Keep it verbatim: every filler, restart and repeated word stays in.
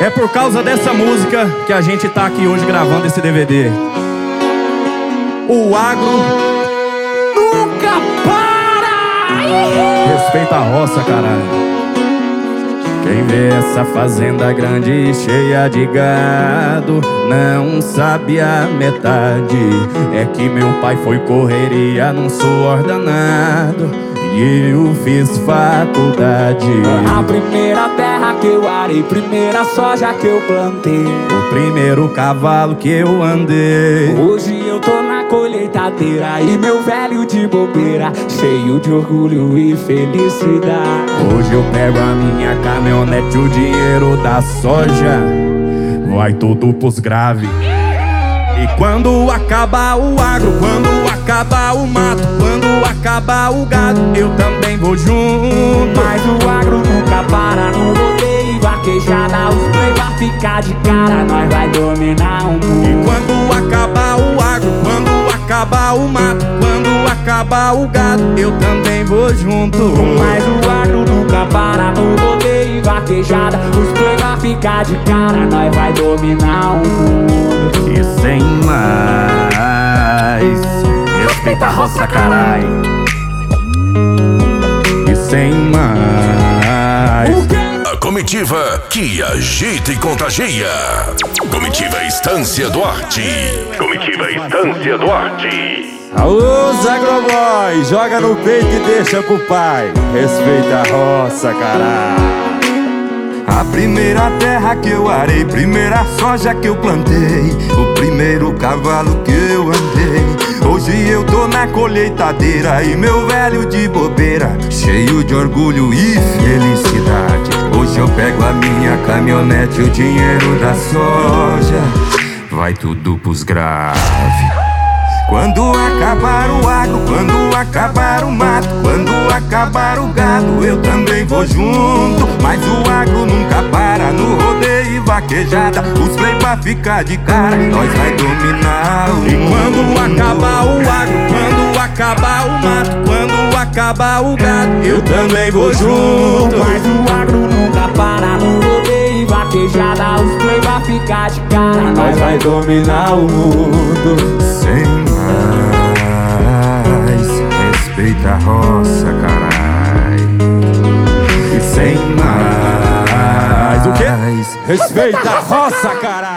É por causa dessa música que a gente tá aqui hoje gravando esse D V D. O agro nunca para! Respeita a roça, caralho. Quem vê essa fazenda grande e cheia de gado não sabe a metade. É que meu pai foi correria num suor danado e eu fiz faculdade. A primeira terra que eu arei, primeira soja que eu plantei, o primeiro cavalo que eu andei. Hoje eu tô na colheitadeira e meu velho de bobeira, cheio de orgulho e felicidade. Hoje eu pego a minha caminhonete, o dinheiro da soja vai tudo pros graves. E quando acabar o agro, quando acabar o mato, quando acabar o gado, eu também vou junto. Mas o agro nunca para, no rodeio e vaquejada, os play vai ficar de cara, nós vai dominar o mundo. E quando acabar o agro, quando acabar o mato, quando acabar o gado, eu também vou junto. Mas o agro nunca para, no rodeio e vaquejada, os play vai ficar de cara, nós vai dominar o mundo. E sem mais, respeita a roça, carai. E sem mais, a comitiva que agita e contagia. Comitiva Estância Duarte. Comitiva Estância Duarte. Alô, Zagroboy, joga no peito e deixa pro pai. Respeita a roça, caralho. A primeira terra que eu arei, primeira soja que eu plantei, o primeiro cavalo que eu andei. Hoje eu tô na colheitadeira e meu velho de bobeira, cheio de orgulho e felicidade. Hoje eu pego a minha caminhonete, o dinheiro da soja vai tudo pros graves. Quando acabar o agro, quando acabar o mato, quando acabar o gado, eu também vou junto. Mas o agro nunca para, no rodeio e vaquejada, os play pra ficar de cara, nós vai dominar o mundo. E quando acabar o agro, quando acabar o mato, quando acabar o gado, eu também vou junto. Mas o agro nunca para, no rodeio e vaquejada, os play vai ficar de cara, nós vai dominar o mundo. Sem mais, respeita a roça, carai. E sem mais, o quê? Respeita a roça, caralho.